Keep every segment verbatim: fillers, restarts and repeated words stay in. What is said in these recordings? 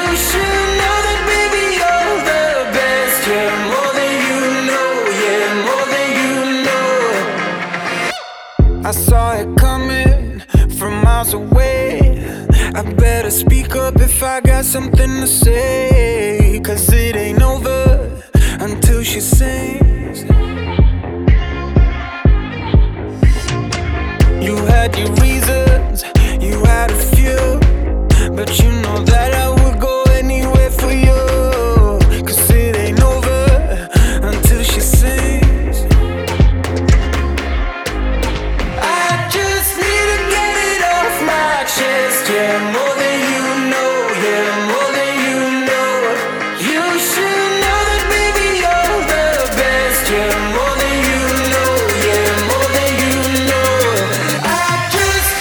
should know that, baby, you're the best. Yeah, more than you know, yeah, more than you know. I saw it coming from miles away. I better speak up if I got something to say, 'cause it ain't over until she sings. You had your reasons, you had a few, but you know that I would go anywhere for you, 'cause it ain't over until she sings. I just need to get it off my chest, yeah, more than you know, yeah, more than you know. You should know that, baby, you're the best, yeah, more than you know, yeah, more than you know. I just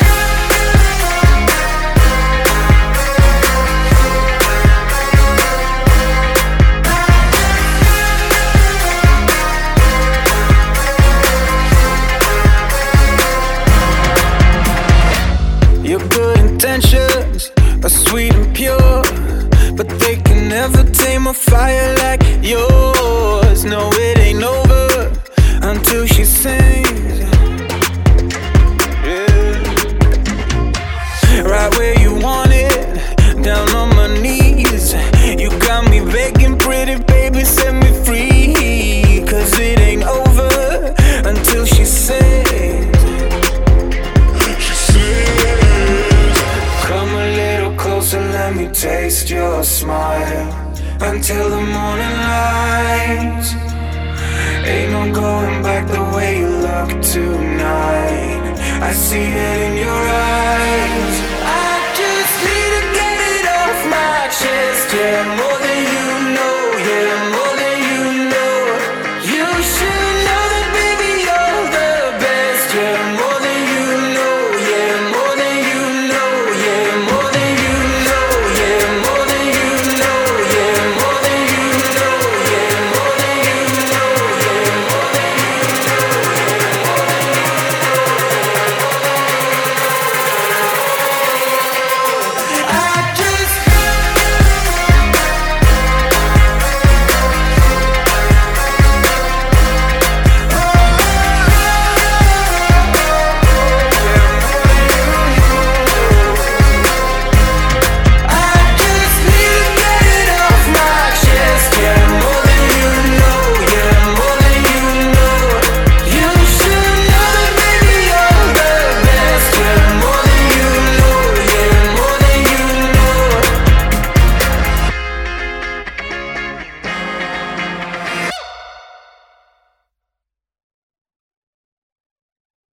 Your good intentions are sweet and pure, but they can never tame a fire like yours. No, it ain't over until she sings. Yeah. Right where you want it, down on my knees. You got me begging, pretty baby, set me free, 'cause it ain't over until she sings. Come a little closer, let me taste your smile until the morning light. Ain't no going back the way you look tonight. I see it in your eyes.